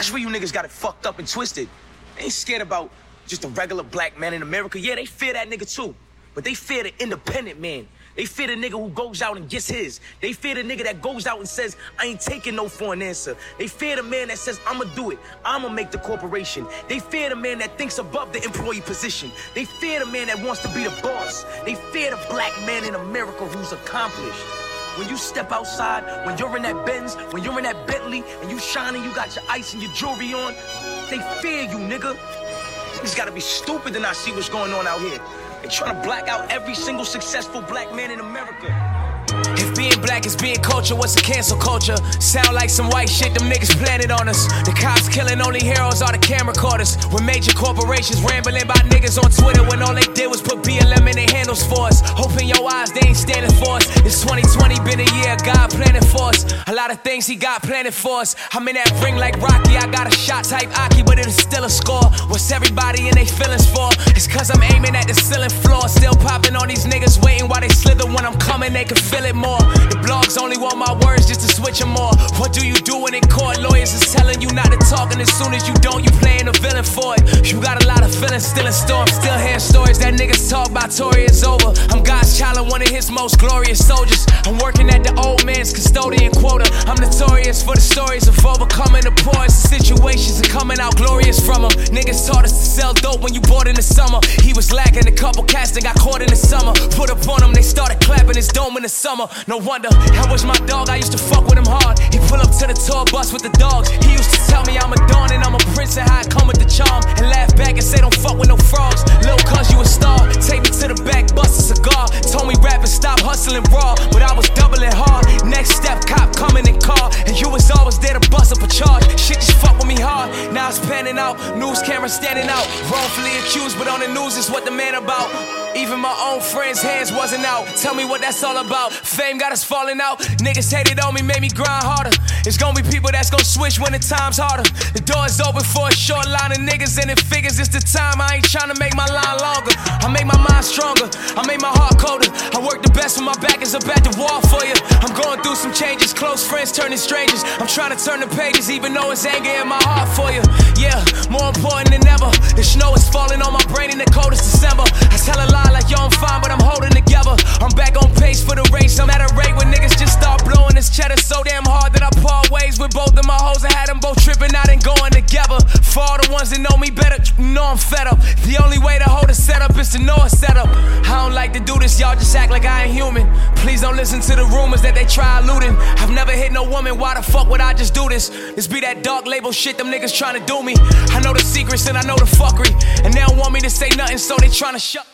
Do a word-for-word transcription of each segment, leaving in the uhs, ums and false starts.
That's where you niggas got it fucked up and twisted. They ain't scared about just a regular black man in America. Yeah, they fear that nigga too. But they fear the independent man. They fear the nigga who goes out and gets his. They fear the nigga that goes out and says, I ain't taking no for an answer. They fear the man that says, I'ma do it. I'ma make the corporation. They fear the man that thinks above the employee position. They fear the man that wants to be the boss. They fear the black man in America who's accomplished. When you step outside, when you're in that Benz, when you're in that Bentley, and you shining, you got your ice and your jewelry on, they fear you, nigga. Niggas gotta be stupid to not see what's going on out here. They trying to black out every single successful black man in America. If being black is being culture, what's a cancel culture? Sound like some white shit them niggas planted on us. The cops killing, only heroes are the camera recorders. With major corporations rambling about niggas on Twitter when all they did was put B L M in their handles for us. Open your eyes, they ain't standing for us. It's twenty twenty, been a year, God planning for us. A lot of things he got planning for us. I'm in that ring like Rocky, I got a shot type Aki, but it is still a score. What's everybody in they feelings for? It's cause I'm aiming at the ceiling floor. Still popping on these niggas, waiting while they slither. When I'm coming, they can feel it more. The blogs only want my words just to switch them more. What do you do when in court? Lawyers is telling you not to talk, and as soon as you don't, you playing a villain for it. You got a lot of feelings still in store. I'm still hearing stories that niggas talk about Tory is over. I'm God's child and one of his most glorious soldiers. I'm working at the old man's custodian quota. I'm notorious for the stories of overcoming the poorest situations and coming out glorious from them. Niggas taught us to sell dope when you bought in the summer. He was lacking a couple cats that got caught in the summer. Put up on him, they started clapping his dome in the summer. No wonder, that was my dog, I used to fuck with him hard. He pull up to the tour bus with the dogs. He used to tell me I'm a dawn and I'm a prince and how I come with the charm. And laugh back and say don't fuck with no frogs. Lil' cuz you a star, take me to the back, bust a cigar. Told me rap and stop hustling raw, but I was doubling hard. Next step, cop coming in car, and you was always there to bust up a charge. Shit just fuck with me hard, now it's panning out. News camera standing out, wrongfully accused, but on the news is what the man about. Even my own friends' hands wasn't out. Tell me what that's all about. Fame got us falling out. Niggas hated on me, made me grind harder. It's gonna be people that's gonna switch when the time's harder. The door is open for a short line of niggas, and it figures it's the time. I ain't trying to make my line longer. I make my mind stronger. I make my heart colder. I work the best when my back is up at the wall for you. I'm going through some changes. Close friends turning strangers. I'm trying to turn the pages, even though it's anger in my heart for you. Yeah, more important than ever. The snow is falling on my brain in the coldest December. I tell a lie like yo, I'm fine, but I'm holding together. I'm back on pace for the race. I'm at a rate when niggas just start blowing this cheddar so damn hard that I part ways with both of my hoes. I had them both tripping out and going together. For all the ones that know me better, you know I'm fed up. The only way to hold a setup is to know a setup. I don't like to do this, y'all just act like I ain't human. Please don't listen to the rumors that they try eluding. I've never hit no woman, why the fuck would I just do this? This be that dark label shit them niggas trying to do me. I know the secrets and I know the fuckery, and they don't want me to say nothing, so they trying to shut.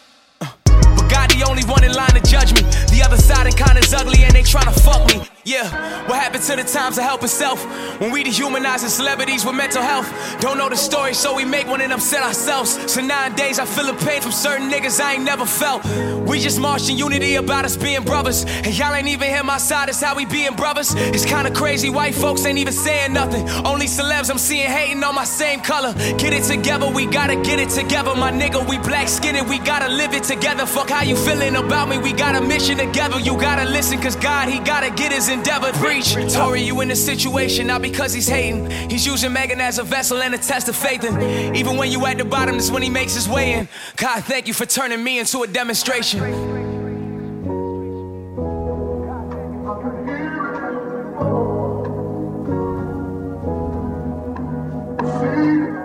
God the only one in line to judge me. The other side and kinda's ugly and they tryna fuck me. Yeah, what happened to the times of help itself? When we dehumanizing celebrities with mental health. Don't know the story, so we make one and upset ourselves. So nowadays I feel the pain from certain niggas I ain't never felt. We just marched in unity about us being brothers, and y'all ain't even hear my side, it's how we being brothers. It's kinda crazy, white folks ain't even saying nothing. Only celebs I'm seeing hating on my same color. Get it together, we gotta get it together. My nigga, we black skinned, we gotta live it together. Fuck how you feeling about me, we got a mission together. You gotta listen, cause God, he gotta get his endeavor. Preach, Tory, you in this situation, not because he's hating. He's using Megan as a vessel and a test of faith. And even when you at the bottom, that's when he makes his way in. God, thank you for turning me into a demonstration. See?